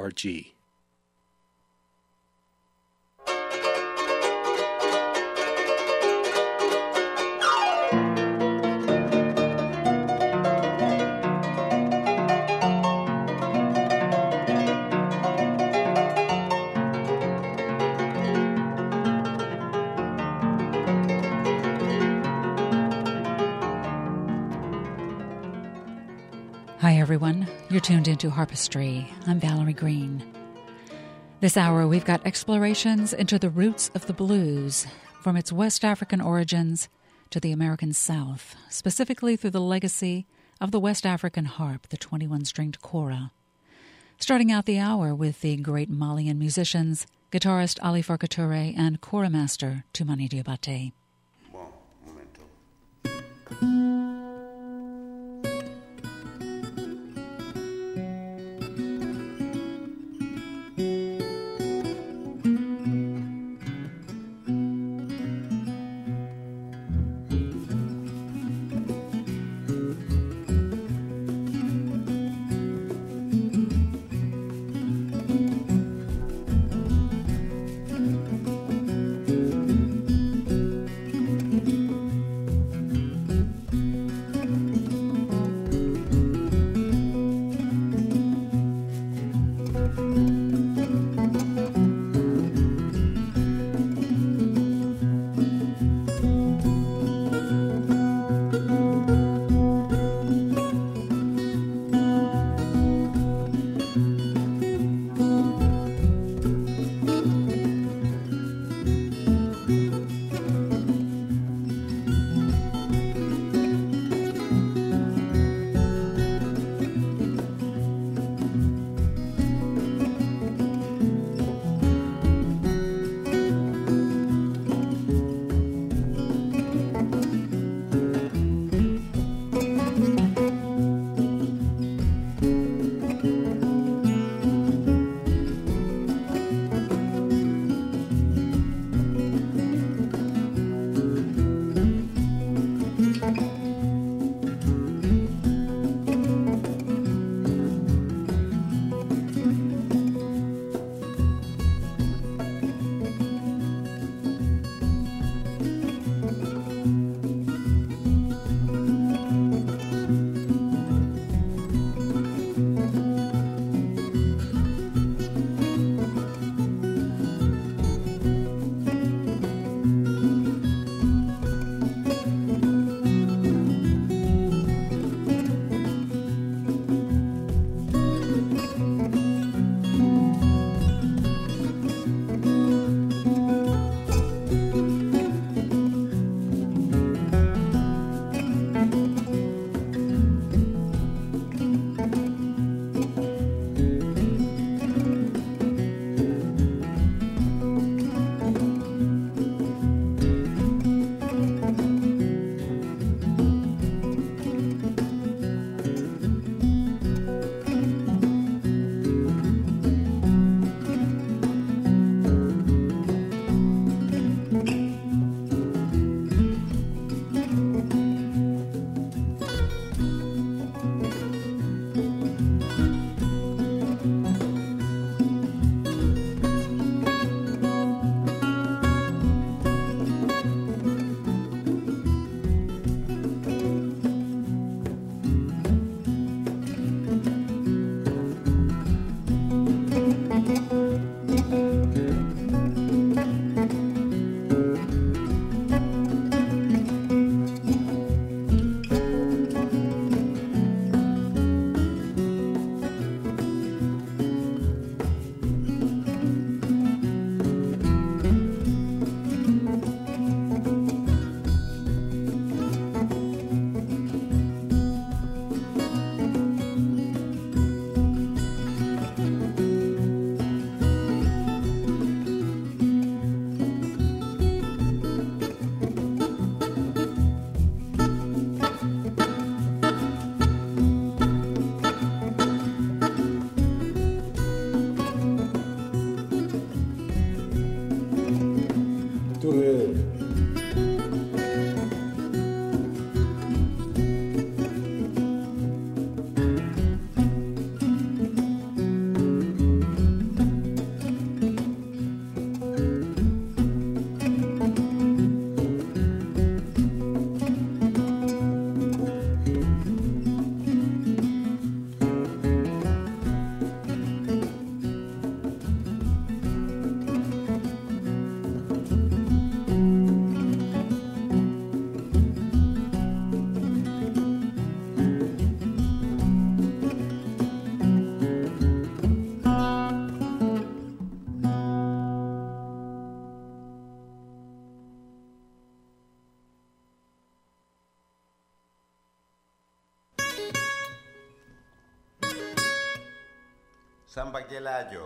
Hi, everyone. You're tuned into Harpistry. I'm Valerie Green. This hour, we've got explorations into the roots of the blues, from its West African origins to the American South, specifically through the legacy of the West African harp, the 21-stringed kora. Starting out the hour with the great Malian musicians, guitarist Ali Farka Touré and kora master Toumani Diabaté. San Baquelayo.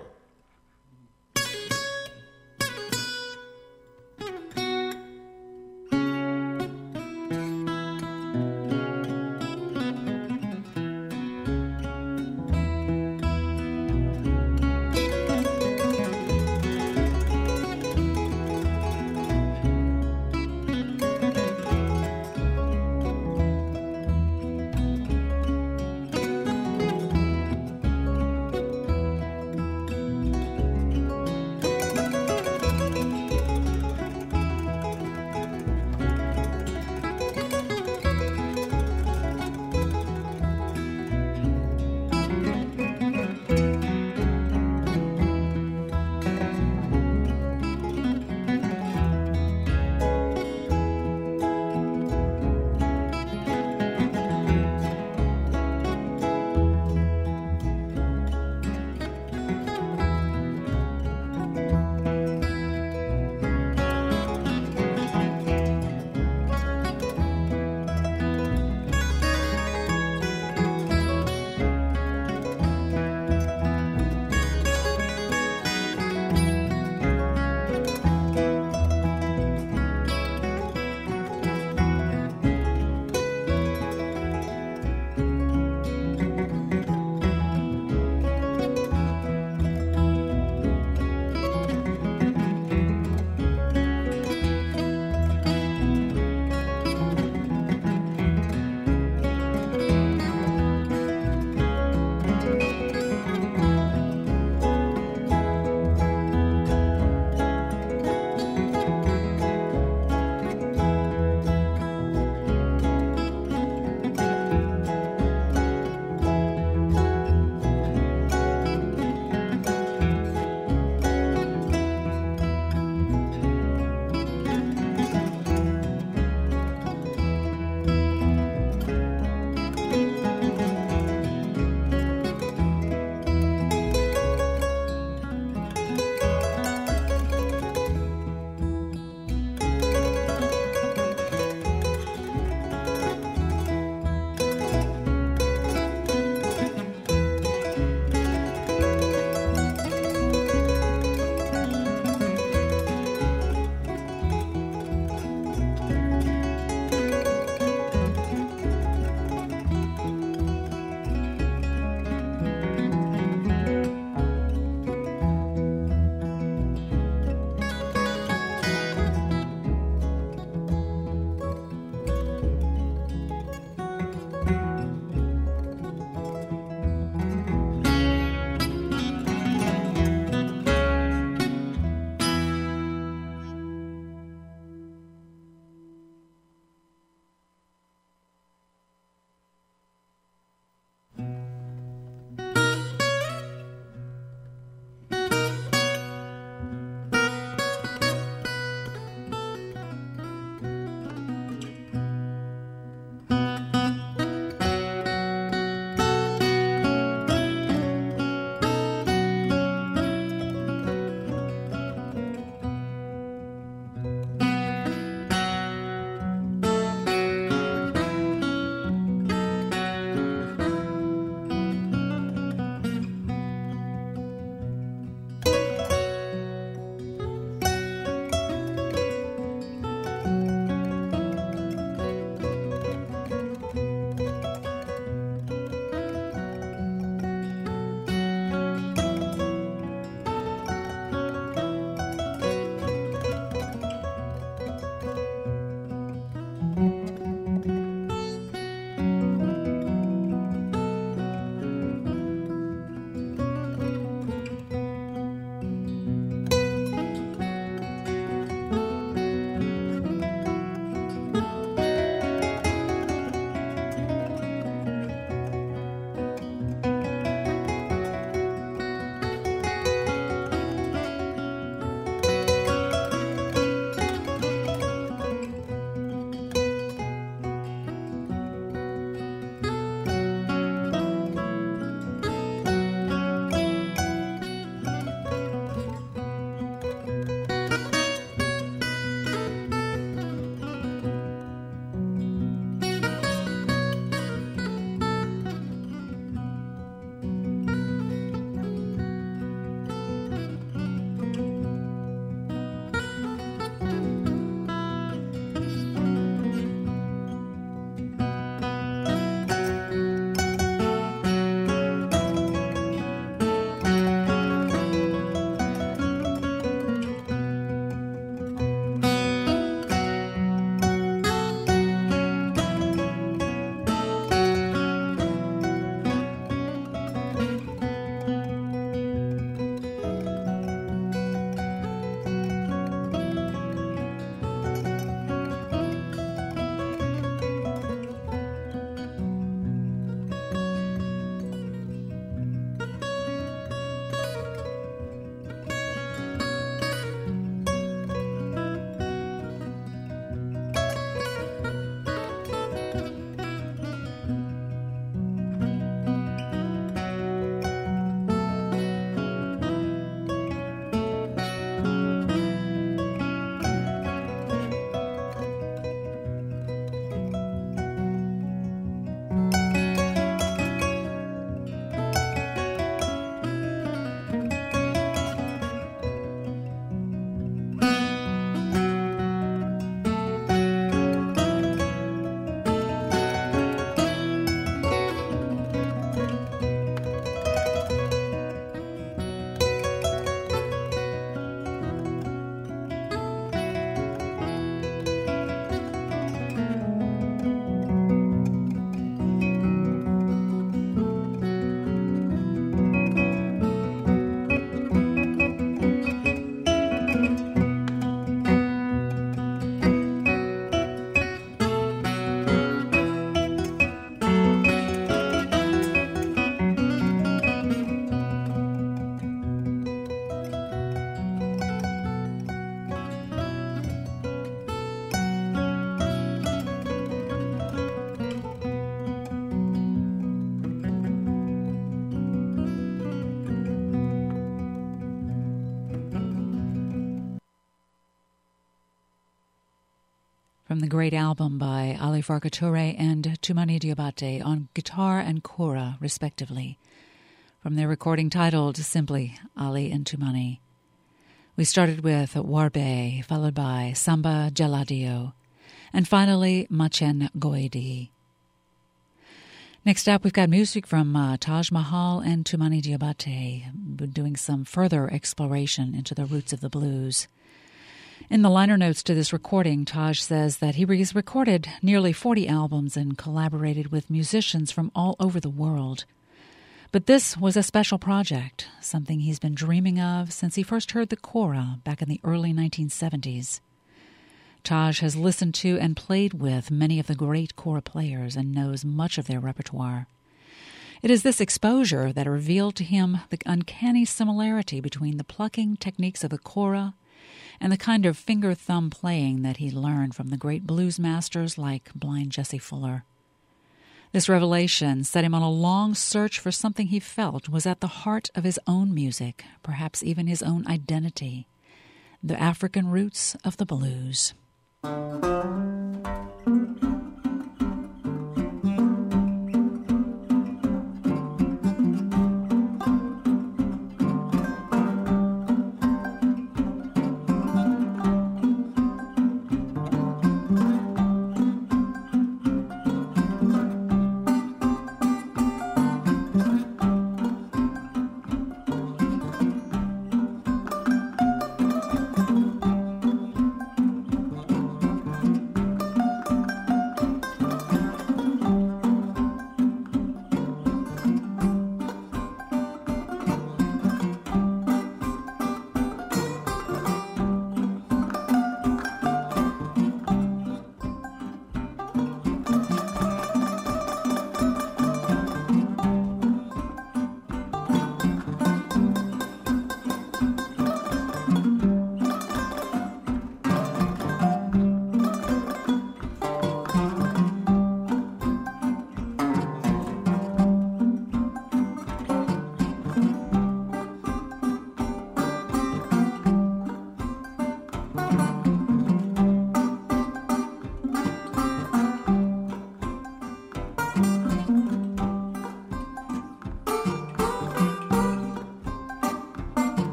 from the great album by Ali Farka Touré and Toumani Diabaté on guitar and kora, respectively, from their recording titled simply Ali and Toumani. We started with Warbe, followed by Samba Jaladio, and finally Machen Goedi. Next up, we've got music from Taj Mahal and Toumani Diabaté, doing some further exploration into the roots of the blues. In the liner notes to this recording, Taj says that he has recorded nearly 40 albums and collaborated with musicians from all over the world. But this was a special project, something he's been dreaming of since he first heard the kora back in the early 1970s. Taj has listened to and played with many of the great kora players and knows much of their repertoire. It is this exposure that revealed to him the uncanny similarity between the plucking techniques of the kora and the kind of finger-thumb playing that he learned from the great blues masters like Blind Jesse Fuller. This revelation set him on a long search for something he felt was at the heart of his own music, perhaps even his own identity, the African roots of the blues.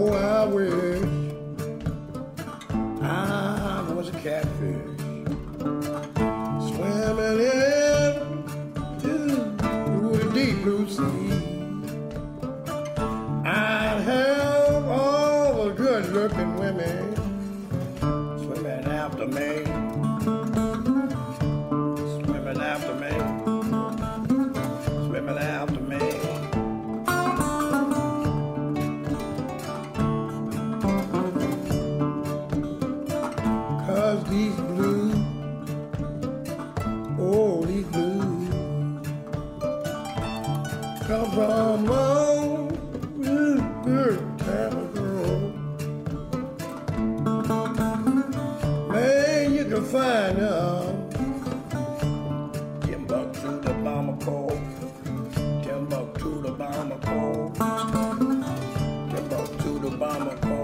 Oh, I wish I was a catfish swimming into the deep blue sea. I'd have all the good-looking women swimming after me, swimming after me, swimming after me. These blues, oh, these blues come from long, good time ago. Man, you can find Timbuktu to Bamako, Timbuktu to Bamako, Timbuktu to Bamako.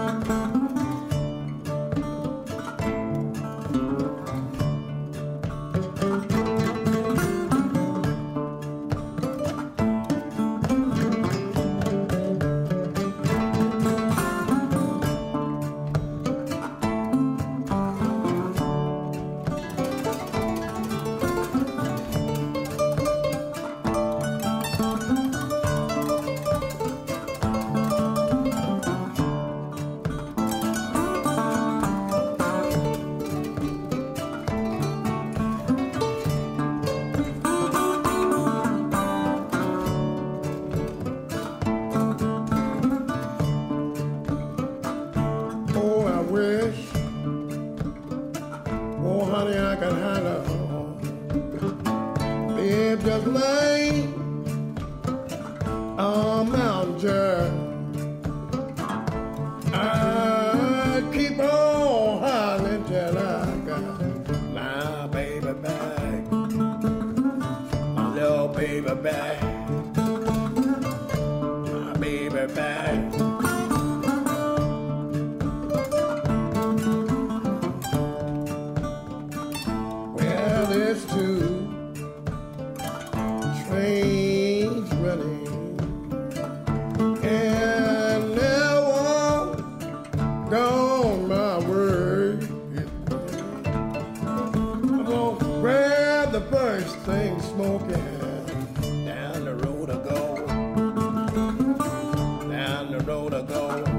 Oh, honey, I can holler. Babe, just like a mountain girl. I keep on hollering till I got my baby back, my little baby back, my baby back. There's two trains running, and they're one gone my way. I'm gonna grab the first thing smoking, down the road I go, down the road I go.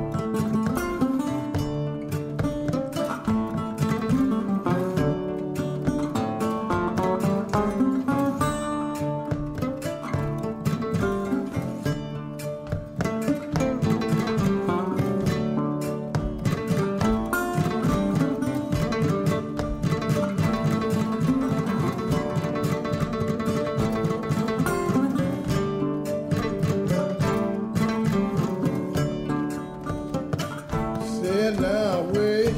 Said now I wish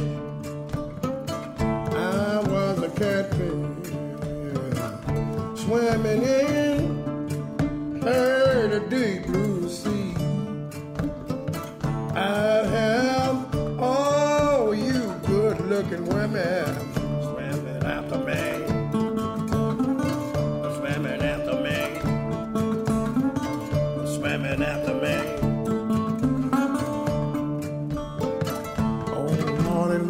I was a catfish swimming in the deep blue sea. I'd have all you good-looking women swimming after me, swimming after me, swimming after me.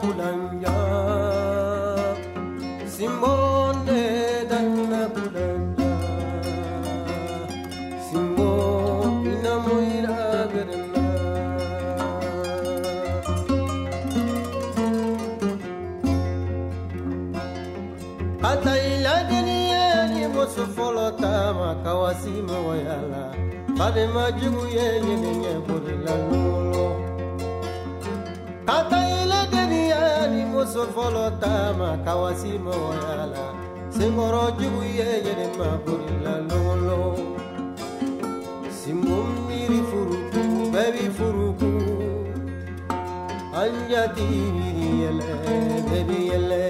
bulanja Simone danna bulanja Simbo inamoira gerna Ataila deniye ni moso folota makawasima wayala Bade majugu ye yenye bodila lolo Ataila deniye ni moso folota makawasima wayala Sengoro jugu ye yenye bodila lolo Simumiri furuku baby furuku Anjati yele baby yele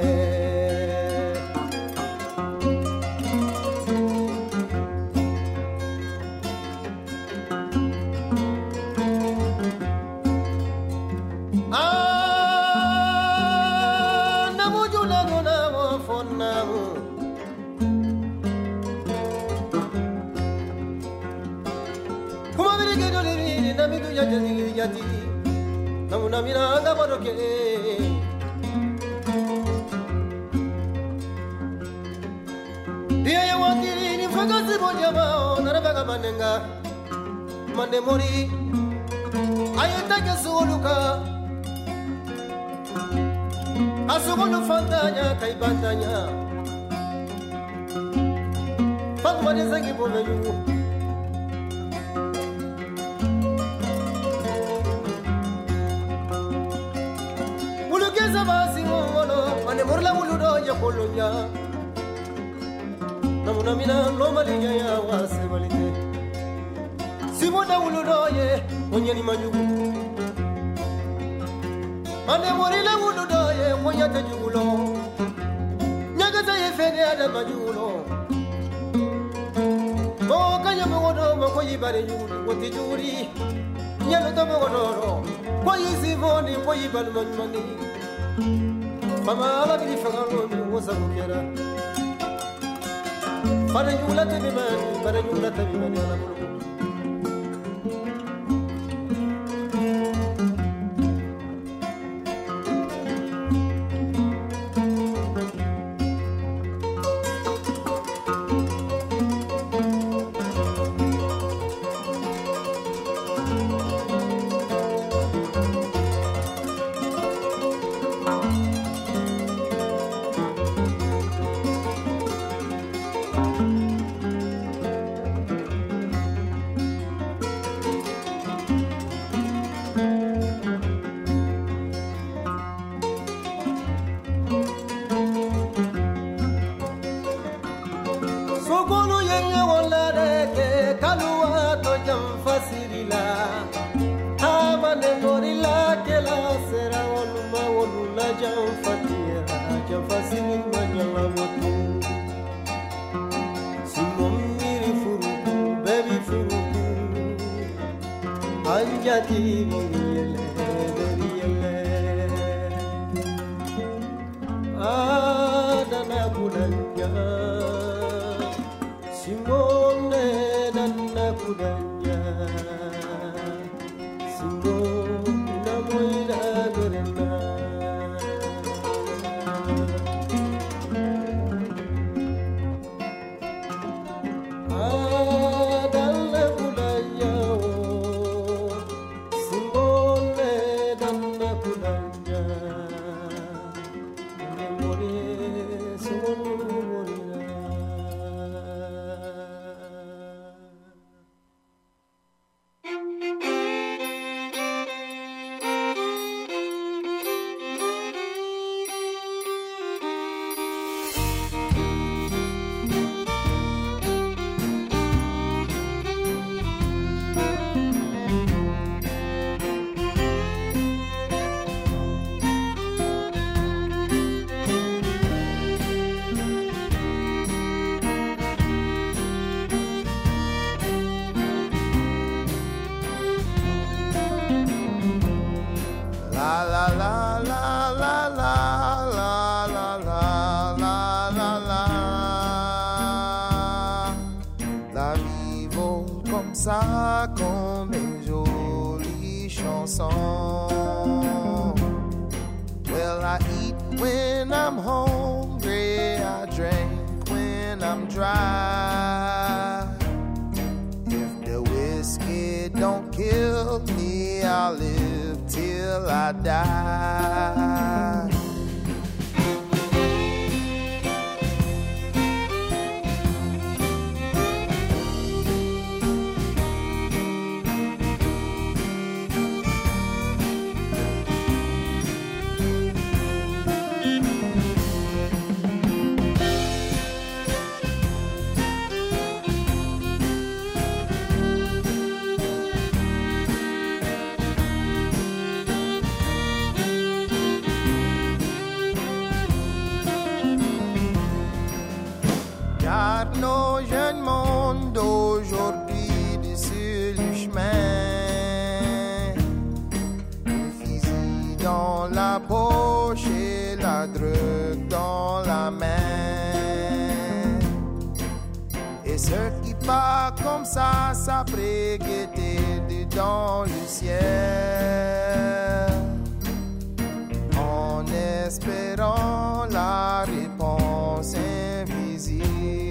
Yati namuna miranga baroke dia yawatiri ni fagasi bonyama narabaga manenga mande mori ayata kesuluka asugono fantanya kai bantanya fagma desangi bomeyu Zabasi ngono mane morla muludo ya kolonya namuna mina no malinya ya wase malite simona muludo ye onya ni manyugu mane morila muludo ye onya tajulo nyaga za ye fene ada majulo mo kanya mogodo mo ko yibare yuri woti juri nyalo to mogodo ko yisivoni ko yibal mani Mama ala bili fagalo mi wosa bukera Fare nyula tebe mani ala bulu ça comme une jolie chanson. Well, I I'm dry. If the whiskey don't kill me, I'll live till I die. Car nos jeunes mondes d'aujourd'hui sur le chemin, le fusil dans la poche et la drogue dans la main. Et ceux qui partent comme ça s'apprêtent dans le ciel, en espérant la réponse invisible.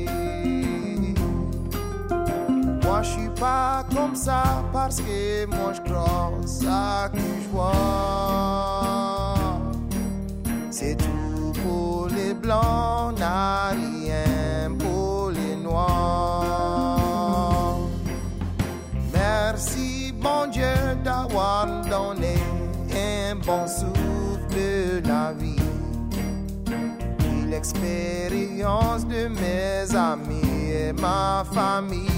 Moi je suis pas comme ça parce que moi je crois ça que je vois. C'est tout pour les blancs, n'a rien pour les noirs. Merci bon Dieu d'avoir donné un bon souffle de la vie. L'expérience de mes amis et ma famille.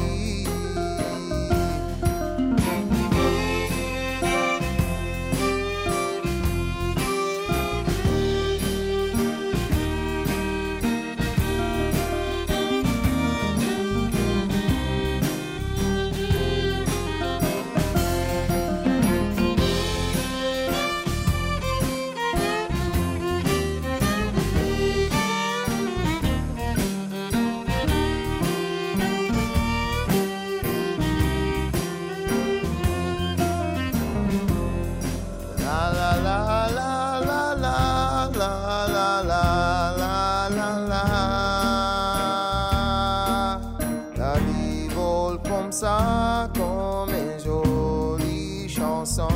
Comme une jolie chanson.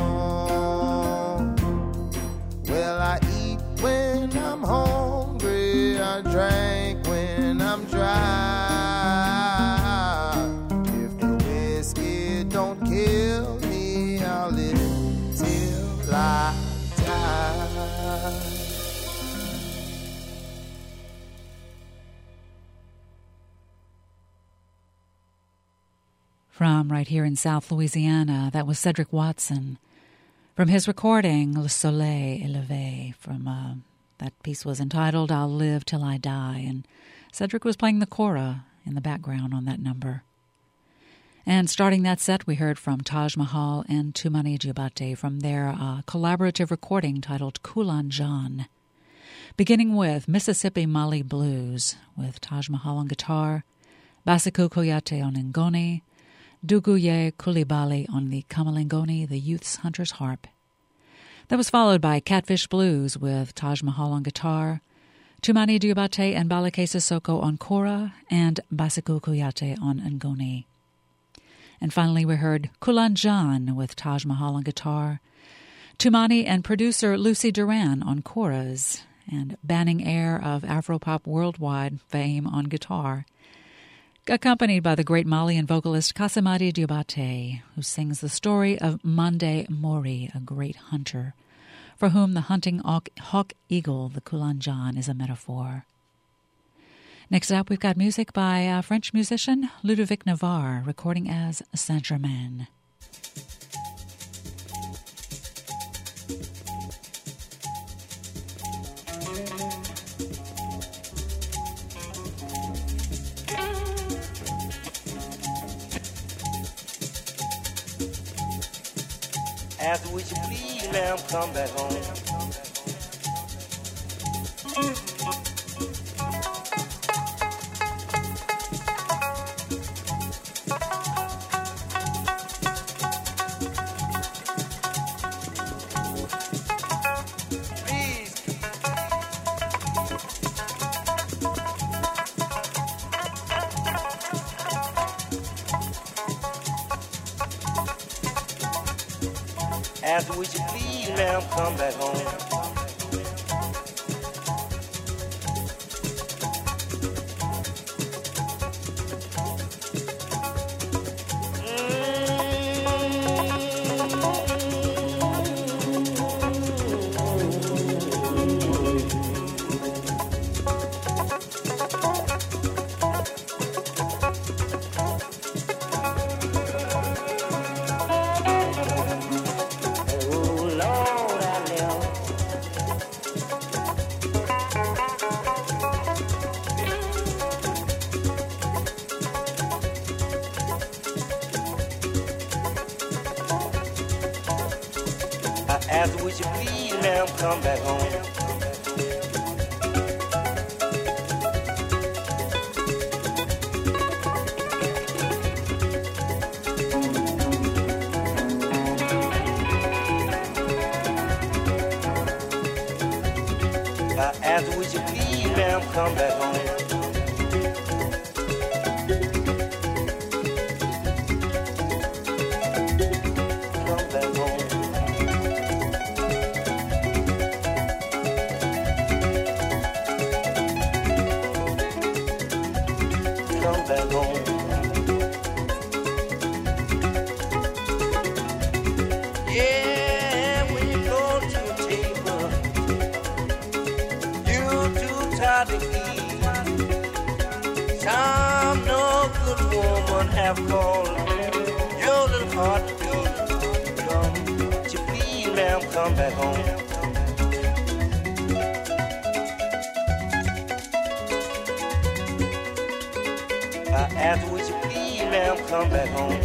Well, I eat when I'm hungry, I drink when I'm dry. If the whiskey don't kill me, I'll live till I die. From right here in South Louisiana, that was Cedric Watson. From his recording, Le Soleil est levé, from that piece was entitled I'll Live Till I Die, and Cedric was playing the kora in the background on that number. And starting that set, we heard from Taj Mahal and Tumani Diabate from their collaborative recording titled Kulan Jan, beginning with Mississippi Mali Blues, with Taj Mahal on guitar, Basiku Koyate on ngoni, Duguye Coulibaly on the kamalingoni, the youth's hunter's harp. That was followed by Catfish Blues with Taj Mahal on guitar, Tumani Diabate and Balake Sissoko on kora, and Basiku Koyate on ngoni. And finally we heard Kulan Jan with Taj Mahal on guitar, Tumani and producer Lucy Duran on koras, and Banning Air of Afropop Worldwide fame on guitar, accompanied by the great Malian vocalist Kassamadi Diabate, who sings the story of Mande Mori, a great hunter, for whom the hunting hawk eagle, the Kulan Jan, is a metaphor. Next up, we've got music by French musician Ludovic Navarre, recording as Saint-Germain. After would you please, ma'am, come back home? After would you please, ma'am, come back home? After would you please, ma'am, come back home? After would you please, ma'am, come back home? Some no good woman have called your little heart to come. Would you please, ma'am, come back home? After would you please, ma'am, come back home?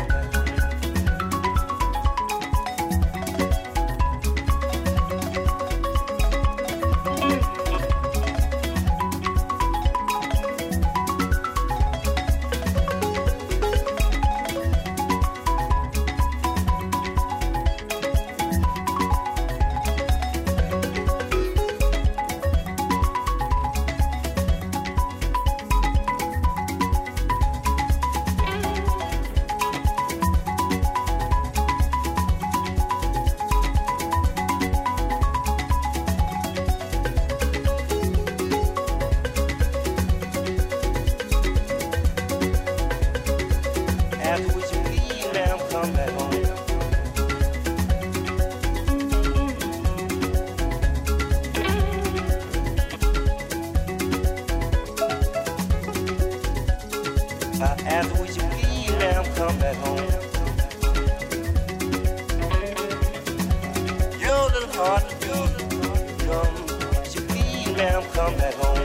After would you please, ma'am, come back home? Your little heart to come. Would you please, ma'am, come back home?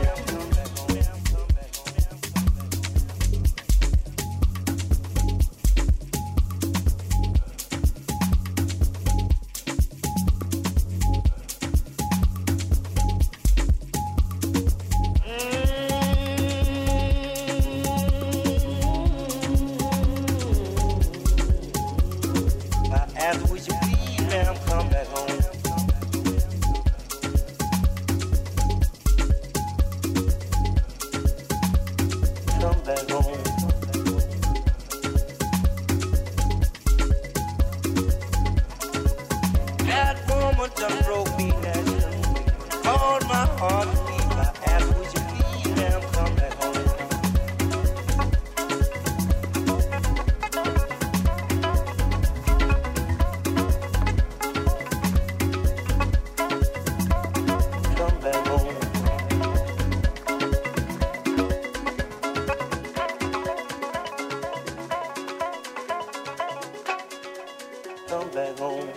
After would you please, ma'am, come back home? Come back home. That woman done broke me down, caused my heart to beat. After would you please, ma'am, come back home? Come back home.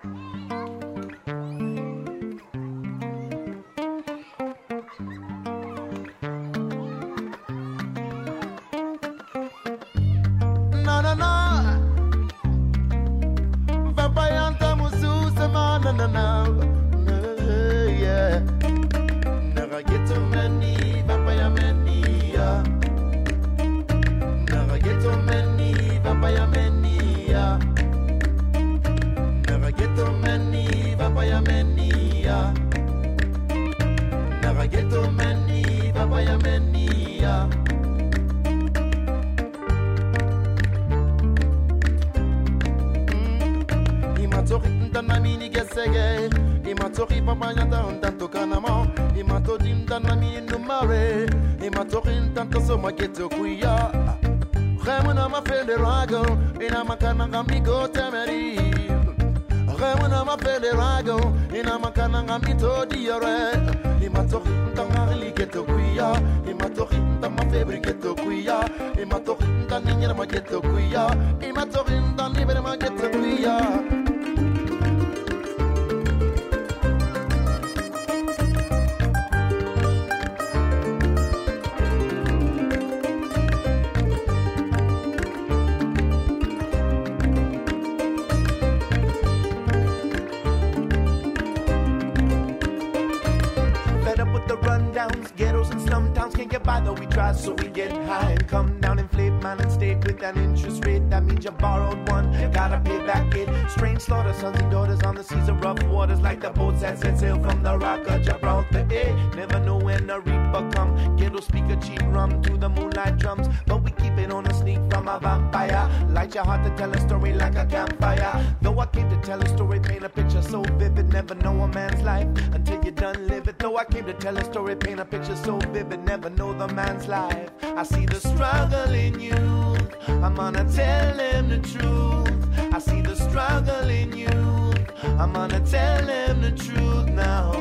So we get high and come down, inflate man and state with an interest rate. That means you borrowed one, you gotta pay back it. Strange slaughter, sons and daughters on the seas of rough waters, like the boats that set sail from the rock of Gibraltar. Never know when a reaper come. Ghetto speaker cheap rum to the moonlight drums, but we keep it on a sneak from a vampire. Light your heart to tell a story like a campfire. Though I came to tell a story, paint a picture so vivid. Never know a man's life until you're done live it. Though I came to tell a story, paint a picture so vivid. Never know the man's life. I see the struggle in you. I'm gonna tell him the truth. I see the struggle in you. I'm gonna tell him the truth now.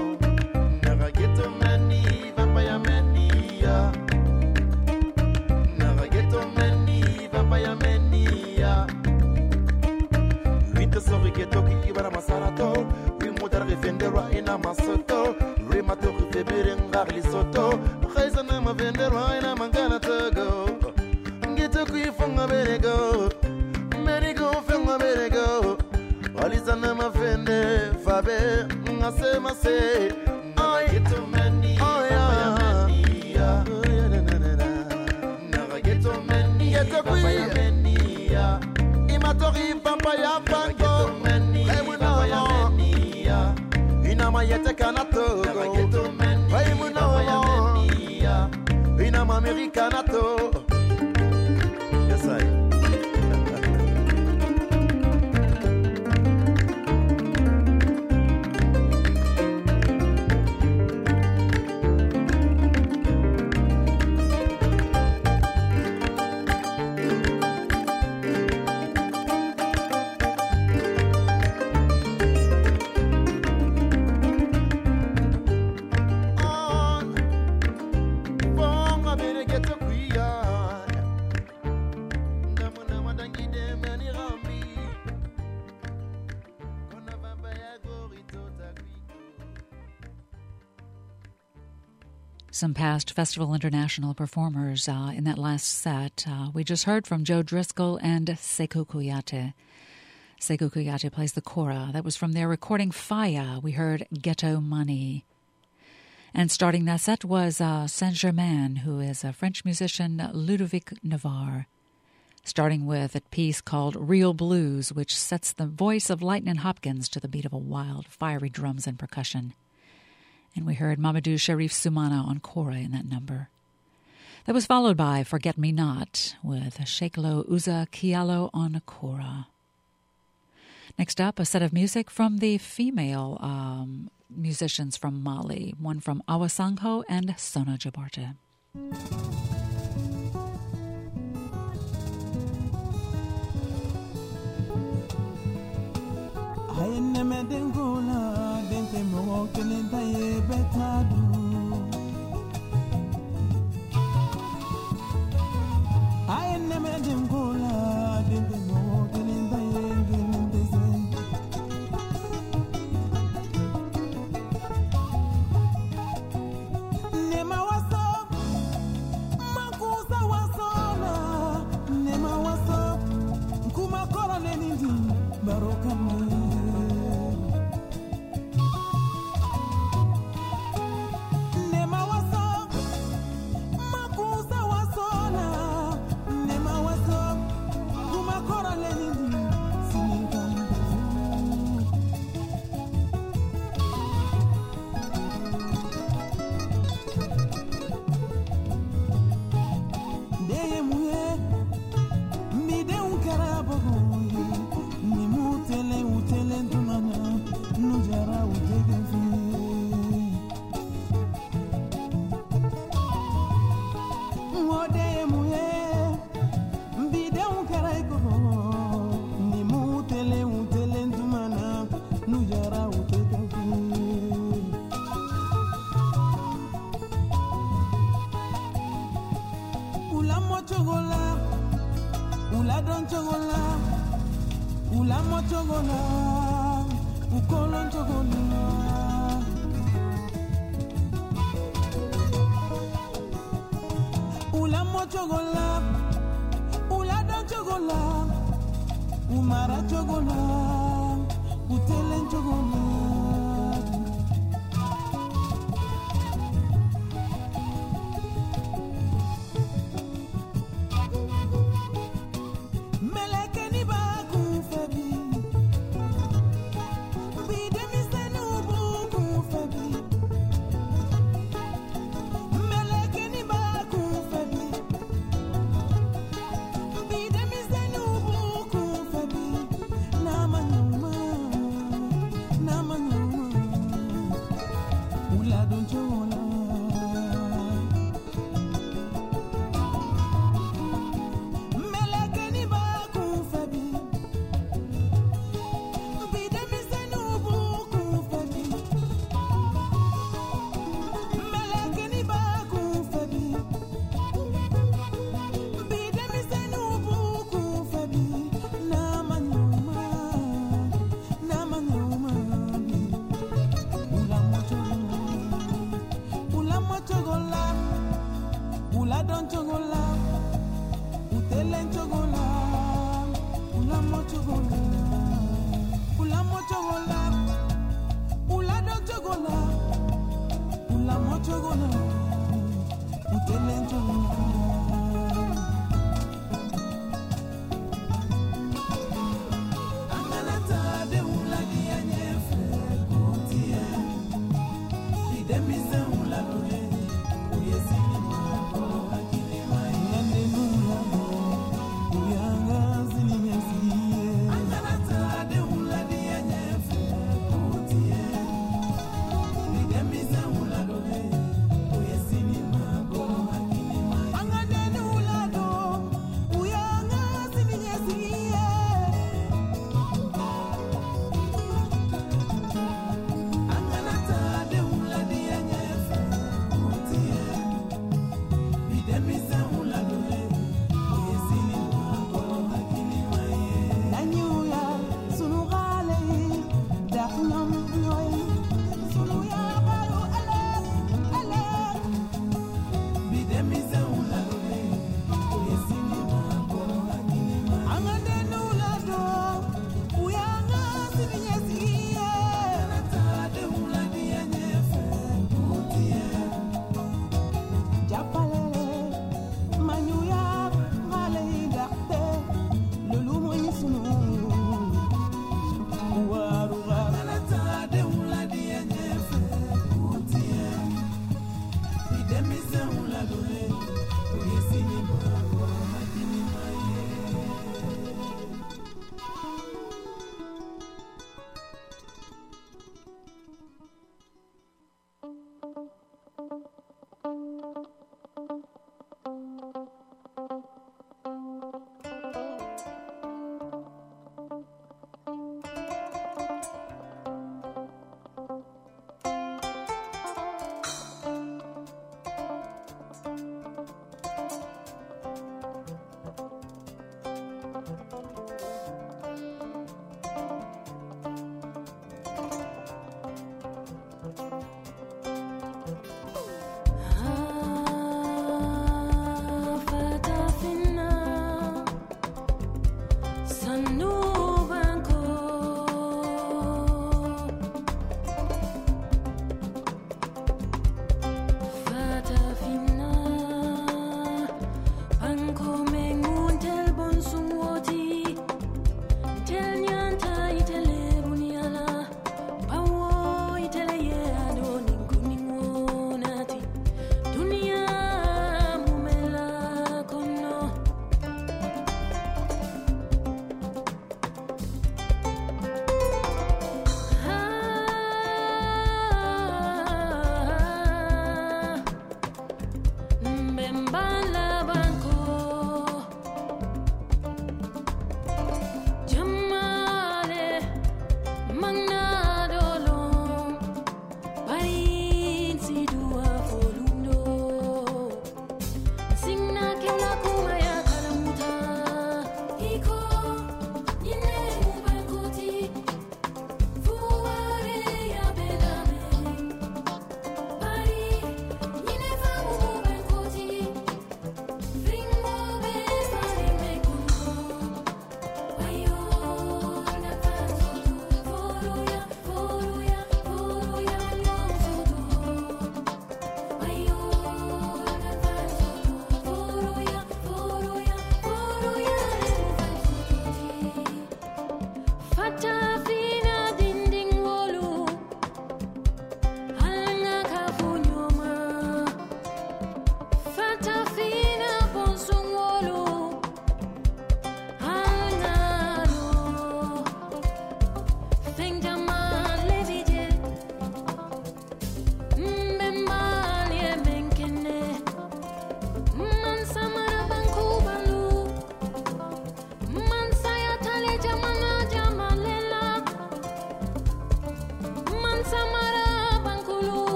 Never get too many vampire mania. Never get too many vampire mania. Rita sorry get talking ibara masarato. We motor vendera ina masoto. Remato feberen garli soto. Khaisa na ma vendera ina mangana togo. Get to kui from America. America from America. All is an ama vende fabe. Ngase mase. I get too many. Oh yeah. Never get too many. Get to kui. Imatori vampire bango. Inama yete kanato. Never get too many. Inama Americanato. Yes, I. Some past Festival International performers in that last set. We just heard from Joe Driscoll and Sekou Kouyaté. Sekou Kouyaté plays the kora. That was from their recording Faya. We heard Ghetto Money. And starting that set was Saint-Germain, who is a French musician, Ludovic Navarre. Starting with a piece called Real Blues, which sets the voice of Lightnin' Hopkins to the beat of a wild, fiery drums and percussion. And we heard Mamadou Sharif Soumana on kora in that number. That was followed by Forget Me Not with Sheikh Lo Uza Kialo on kora. Next up, a set of music from the female musicians from Mali, one from Awa Sangho and Sona Jabarte. yara utege fi ngode muye mbide unkara iko ni mutele ntumana nu yara utege fi ula mochogola ula don chogola ula mochogola ukolon chogola ula mochogola ula don chogola umara chogola utelen chogola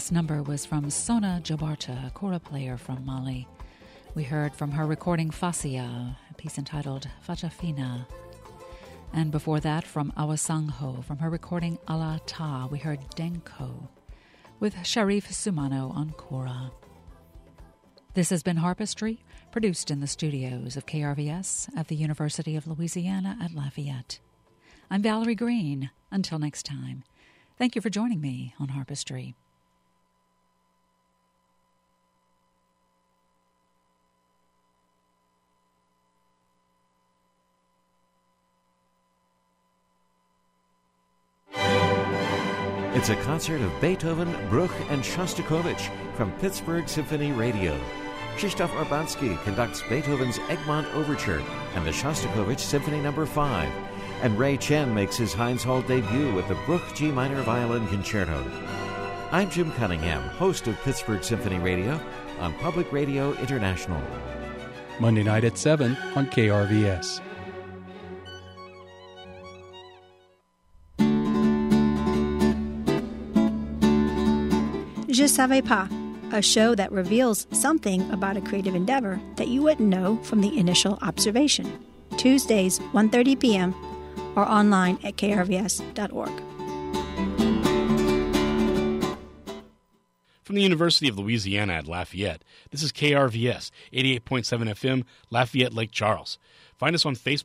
last number was from Sona Jobarta, a kora player from Mali. We heard from her recording Fasia, a piece entitled Fatafina. And before that, from Awa Sangho, from her recording Ala Ta, we heard Denko, with Sharif Sumano on kora. This has been Harpistry, produced in the studios of KRVS at the University of Louisiana at Lafayette. I'm Valerie Green. Until next time, thank you for joining me on Harpistry. It's a concert of Beethoven, Bruch, and Shostakovich from Pittsburgh Symphony Radio. Krzysztof Urbanski conducts Beethoven's Egmont Overture and the Shostakovich Symphony No. 5, and Ray Chen makes his Heinz Hall debut with the Bruch G Minor Violin Concerto. I'm Jim Cunningham, host of Pittsburgh Symphony Radio on Public Radio International. Monday night at 7 on KRVS. Je savais pas, a show that reveals something about a creative endeavor that you wouldn't know from the initial observation. Tuesdays, 1:30 p.m. or online at krvs.org. From the University of Louisiana at Lafayette, this is KRVS, 88.7 FM, Lafayette, Lake Charles. Find us on Facebook